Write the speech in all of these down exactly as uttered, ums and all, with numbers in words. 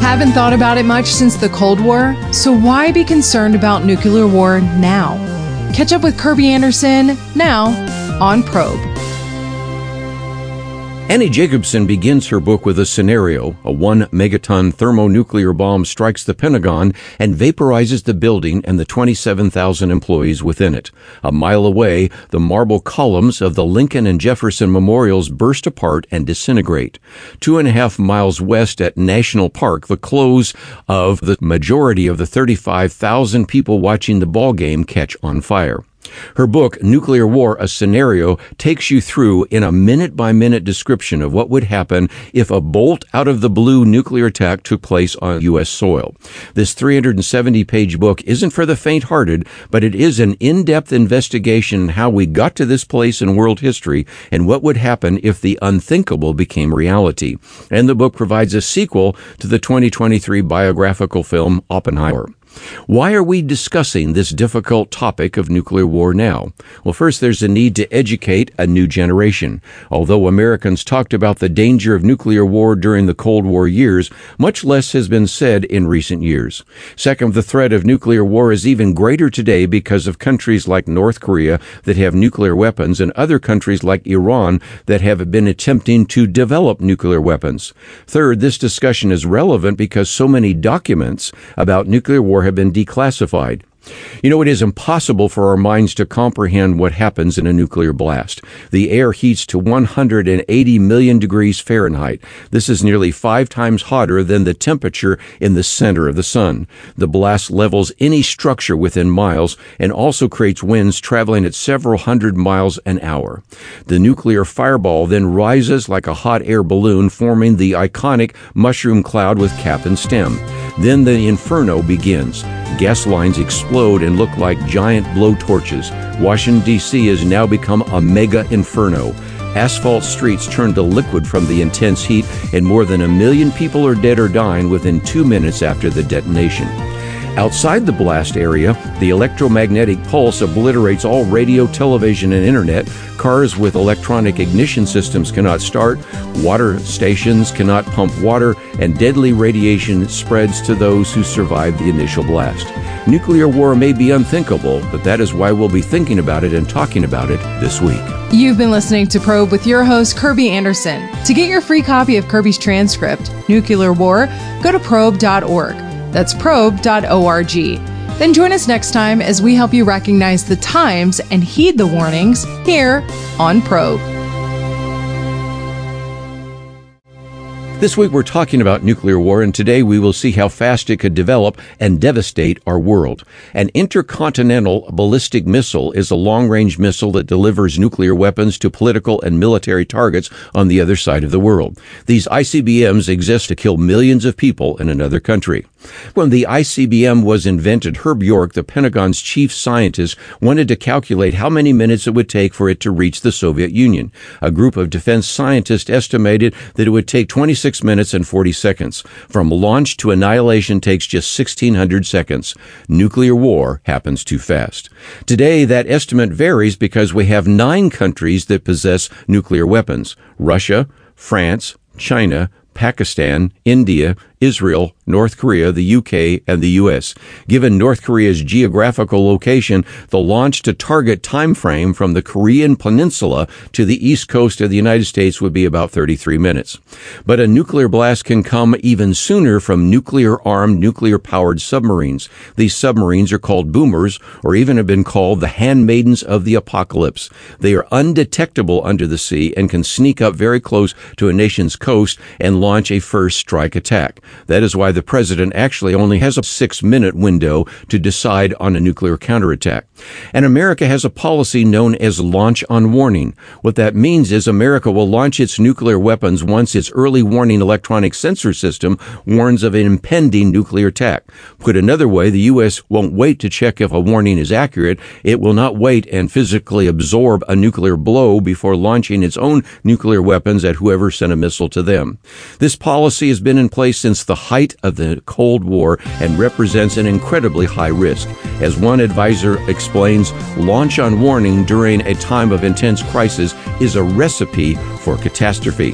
Haven't thought about it much since the Cold War, so why be concerned about nuclear war now? Catch up with Kirby Anderson now on Probe. Annie Jacobsen begins her book with a scenario. A one megaton thermonuclear bomb strikes the Pentagon and vaporizes the building and the twenty-seven thousand employees within it. A mile away, the marble columns of the Lincoln and Jefferson memorials burst apart and disintegrate. Two and a half miles west at National Park, the clothes of the majority of the thirty-five thousand people watching the ball game catch on fire. Her book, Nuclear War, A Scenario, takes you through in a minute-by-minute description of what would happen if a bolt-out-of-the-blue nuclear attack took place on U S soil. This three hundred seventy page book isn't for the faint-hearted, but it is an in-depth investigation in how we got to this place in world history and what would happen if the unthinkable became reality. And the book provides a sequel to the twenty twenty-three biographical film Oppenheimer. Why are we discussing this difficult topic of nuclear war now? Well, first, there's a need to educate a new generation. Although Americans talked about the danger of nuclear war during the Cold War years, much less has been said in recent years. Second, the threat of nuclear war is even greater today because of countries like North Korea that have nuclear weapons and other countries like Iran that have been attempting to develop nuclear weapons. Third, this discussion is relevant because so many documents about nuclear war have been declassified. You know, it is impossible for our minds to comprehend what happens in a nuclear blast. The air heats to one hundred eighty million degrees Fahrenheit. This is nearly five times hotter than the temperature in the center of the sun. The blast levels any structure within miles and also creates winds traveling at several hundred miles an hour. The nuclear fireball then rises like a hot air balloon, forming the iconic mushroom cloud with cap and stem. Then the inferno begins. Gas lines explode and look like giant blowtorches. Washington, D C has now become a mega inferno. Asphalt streets turn to liquid from the intense heat, and more than a million people are dead or dying within two minutes after the detonation. Outside the blast area, the electromagnetic pulse obliterates all radio, television, and internet. Cars with electronic ignition systems cannot start, water stations cannot pump water, and deadly radiation spreads to those who survive the initial blast. Nuclear war may be unthinkable, but that is why we'll be thinking about it and talking about it this week. You've been listening to Probe with your host, Kirby Anderson. To get your free copy of Kirby's transcript, Nuclear War, go to probe dot org. That's probe dot org. Then join us next time as we help you recognize the times and heed the warnings here on Probe. This week we're talking about nuclear war, and today we will see how fast it could develop and devastate our world. An intercontinental ballistic missile is a long-range missile that delivers nuclear weapons to political and military targets on the other side of the world. These I C B Ms exist to kill millions of people in another country. When the I C B M was invented, Herb York, the Pentagon's chief scientist, wanted to calculate how many minutes it would take for it to reach the Soviet Union. A group of defense scientists estimated that it would take twenty-six minutes and forty seconds. From launch to annihilation takes just sixteen hundred seconds. Nuclear war happens too fast. Today, that estimate varies because we have nine countries that possess nuclear weapons: Russia, France, China, Pakistan, India, Israel, North Korea, the U K, and the U S. Given North Korea's geographical location, the launch to target time frame from the Korean peninsula to the east coast of the United States would be about thirty-three minutes. But a nuclear blast can come even sooner from nuclear-armed, nuclear-powered submarines. These submarines are called boomers, or even have been called the handmaidens of the apocalypse. They are undetectable under the sea and can sneak up very close to a nation's coast and launch a first strike attack. That is why the president actually only has a six-minute window to decide on a nuclear counterattack. And America has a policy known as launch on warning. What that means is America will launch its nuclear weapons once its early warning electronic sensor system warns of an impending nuclear attack. Put another way, the U S won't wait to check if a warning is accurate. It will not wait and physically absorb a nuclear blow before launching its own nuclear weapons at whoever sent a missile to them. This policy has been in place since the height of the Cold War and represents an incredibly high risk. As one advisor explains, launch on warning during a time of intense crisis is a recipe for catastrophe.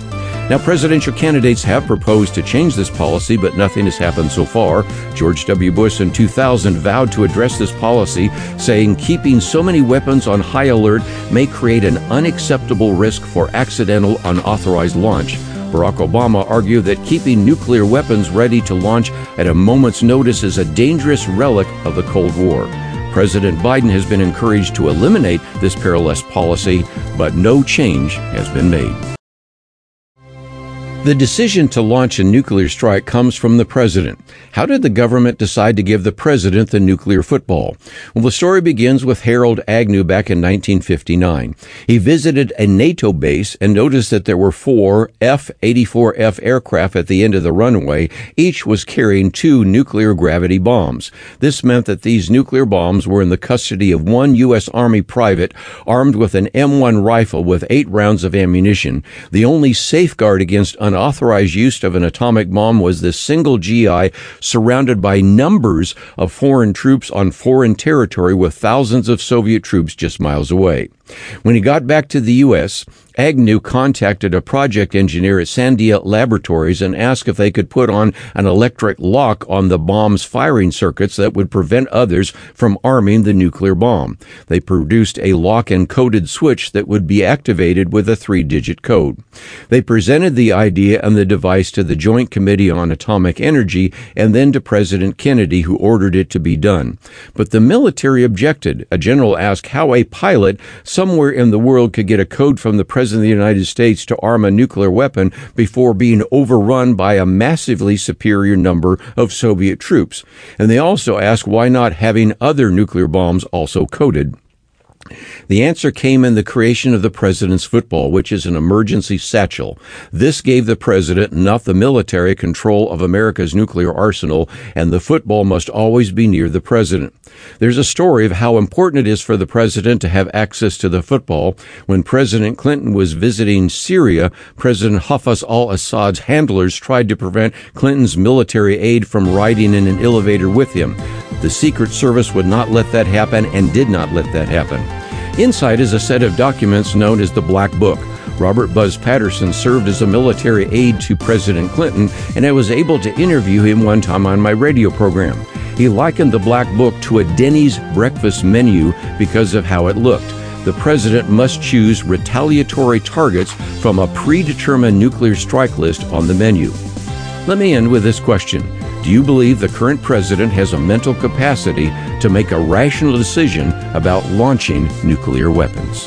Now, presidential candidates have proposed to change this policy, but nothing has happened so far. George W. Bush in two thousand vowed to address this policy, saying keeping so many weapons on high alert may create an unacceptable risk for accidental, unauthorized launch. Barack Obama argued that keeping nuclear weapons ready to launch at a moment's notice is a dangerous relic of the Cold War. President Biden has been encouraged to eliminate this perilous policy, but no change has been made. The decision to launch a nuclear strike comes from the president. How did the government decide to give the president the nuclear football? Well, the story begins with Harold Agnew back in nineteen fifty-nine. He visited a NATO base and noticed that there were four F eighty-four F aircraft at the end of the runway. Each was carrying two nuclear gravity bombs. This meant that these nuclear bombs were in the custody of one U S Army private armed with an M one rifle with eight rounds of ammunition. The only safeguard against un unauthorized use of an atomic bomb was this single G I surrounded by numbers of foreign troops on foreign territory with thousands of Soviet troops just miles away. When he got back to the U S, Agnew contacted a project engineer at Sandia Laboratories and asked if they could put on an electric lock on the bomb's firing circuits that would prevent others from arming the nuclear bomb. They produced a lock and coded switch that would be activated with a three-digit code. They presented the idea and the device to the Joint Committee on Atomic Energy and then to President Kennedy, who ordered it to be done. But the military objected. A general asked how a pilot somewhere in the world could get a code from the President of the United States to arm a nuclear weapon before being overrun by a massively superior number of Soviet troops. And they also asked why not having other nuclear bombs also coded. The answer came in the creation of the President's Football, which is an emergency satchel. This gave the President, not the military, control of America's nuclear arsenal, and the football must always be near the President. There's a story of how important it is for the President to have access to the football. When President Clinton was visiting Syria, President Hafez al-Assad's handlers tried to prevent Clinton's military aide from riding in an elevator with him. The Secret Service would not let that happen and did not let that happen. Inside is a set of documents known as the Black Book. Robert Buzz Patterson served as a military aide to President Clinton, and I was able to interview him one time on my radio program. He likened the Black Book to a Denny's breakfast menu because of how it looked. The president must choose retaliatory targets from a predetermined nuclear strike list on the menu. Let me end with this question. Do you believe the current president has a mental capacity to make a rational decision about launching nuclear weapons?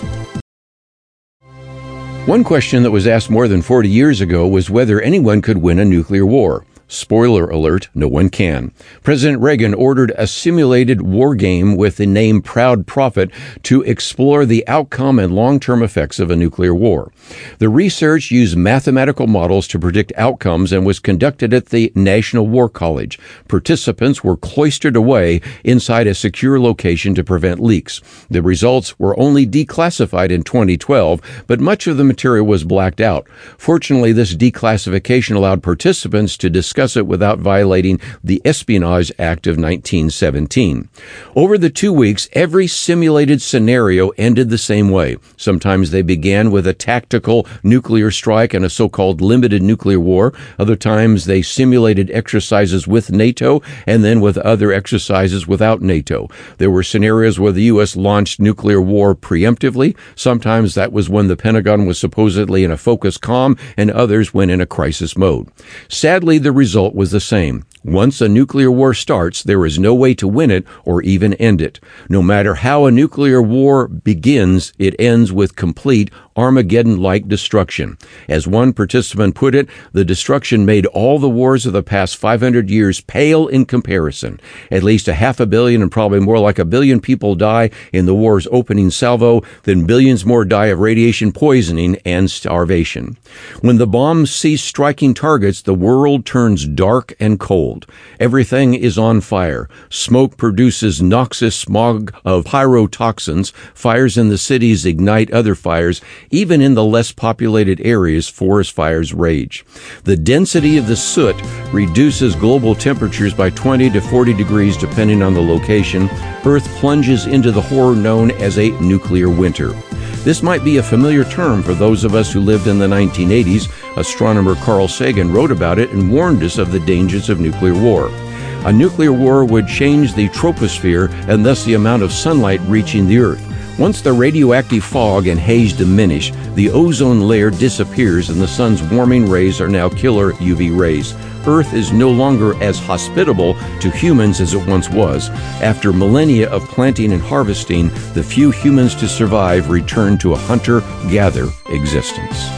One question that was asked more than forty years ago was whether anyone could win a nuclear war. Spoiler alert, no one can. President Reagan ordered a simulated war game with the name Proud Prophet to explore the outcome and long-term effects of a nuclear war. The research used mathematical models to predict outcomes and was conducted at the National War College. Participants were cloistered away inside a secure location to prevent leaks. The results were only declassified in twenty twelve, but much of the material was blacked out. Fortunately, this declassification allowed participants to discuss discuss it without violating the Espionage Act of nineteen seventeen. Over the two weeks, every simulated scenario ended the same way. Sometimes they began with a tactical nuclear strike and a so-called limited nuclear war. Other times they simulated exercises with NATO and then with other exercises without NATO. There were scenarios where the U S launched nuclear war preemptively. Sometimes that was when the Pentagon was supposedly in a focus calm, and others when in a crisis mode. Sadly, the result was the same. Once a nuclear war starts, there is no way to win it or even end it. No matter how a nuclear war begins, it ends with complete Armageddon-like destruction. As one participant put it, the destruction made all the wars of the past five hundred years pale in comparison. At least a half a billion and probably more like a billion people die in the war's opening salvo, then billions more die of radiation poisoning and starvation. When the bombs cease striking targets, the world turns dark and cold. Everything is on fire. Smoke produces noxious smog of pyrotoxins. Fires in the cities ignite other fires. Even in the less populated areas, forest fires rage. The density of the soot reduces global temperatures by twenty to forty degrees depending on the location. Earth plunges into the horror known as a nuclear winter. This might be a familiar term for those of us who lived in the nineteen eighties. Astronomer Carl Sagan wrote about it and warned us of the dangers of nuclear war. A nuclear war would change the troposphere and thus the amount of sunlight reaching the Earth. Once the radioactive fog and haze diminish, the ozone layer disappears and the sun's warming rays are now killer U V rays. Earth is no longer as hospitable to humans as it once was. After millennia of planting and harvesting, the few humans to survive return to a hunter-gatherer existence.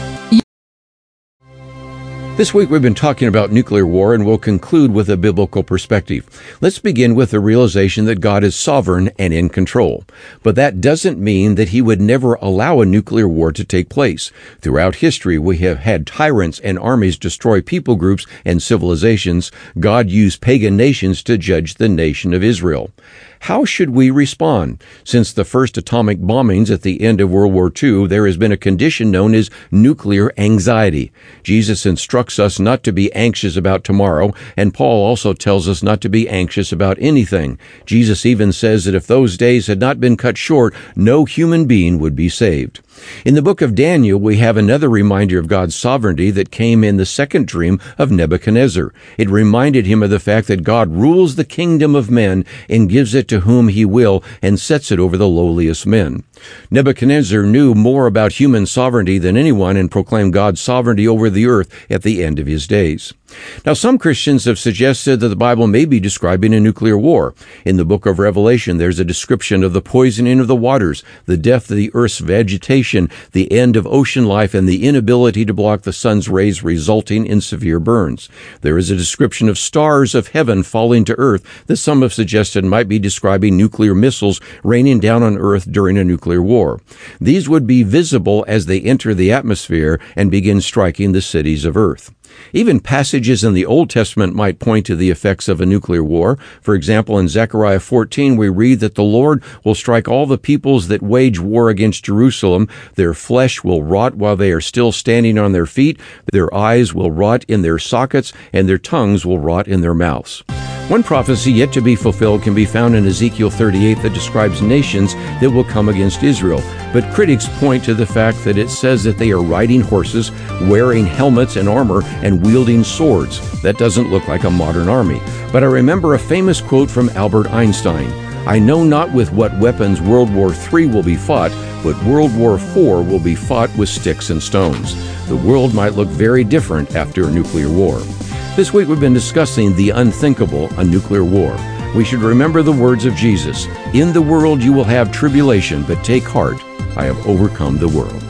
This week we've been talking about nuclear war, and we'll conclude with a biblical perspective. Let's begin with the realization that God is sovereign and in control. But that doesn't mean that he would never allow a nuclear war to take place. Throughout history, we have had tyrants and armies destroy people groups and civilizations. God used pagan nations to judge the nation of Israel. How should we respond? Since the first atomic bombings at the end of World War Two, there has been a condition known as nuclear anxiety. Jesus instructs us not to be anxious about tomorrow, and Paul also tells us not to be anxious about anything. Jesus even says that if those days had not been cut short, no human being would be saved. In the book of Daniel, we have another reminder of God's sovereignty that came in the second dream of Nebuchadnezzar. It reminded him of the fact that God rules the kingdom of men and gives it to whom he will and sets it over the lowliest men. Nebuchadnezzar knew more about human sovereignty than anyone and proclaimed God's sovereignty over the earth at the end of his days. Now, some Christians have suggested that the Bible may be describing a nuclear war. In the book of Revelation, there's a description of the poisoning of the waters, the death of the earth's vegetation, the end of ocean life, and the inability to block the sun's rays, resulting in severe burns. There is a description of stars of heaven falling to earth that some have suggested might be describing nuclear missiles raining down on earth during a nuclear war. These would be visible as they enter the atmosphere and begin striking the cities of earth. Even passages in the Old Testament might point to the effects of a nuclear war. For example, in Zechariah fourteen, we read that the Lord will strike all the peoples that wage war against Jerusalem. Their flesh will rot while they are still standing on their feet. Their eyes will rot in their sockets, and their tongues will rot in their mouths. One prophecy yet to be fulfilled can be found in Ezekiel thirty-eight that describes nations that will come against Israel. But critics point to the fact that it says that they are riding horses, wearing helmets and armor, and wielding swords. That doesn't look like a modern army. But I remember a famous quote from Albert Einstein. "I know not with what weapons World War Three will be fought, but World War Four will be fought with sticks and stones." The world might look very different after a nuclear war. This week we've been discussing the unthinkable, a nuclear war. We should remember the words of Jesus. "In the world you will have tribulation, but take heart, I have overcome the world."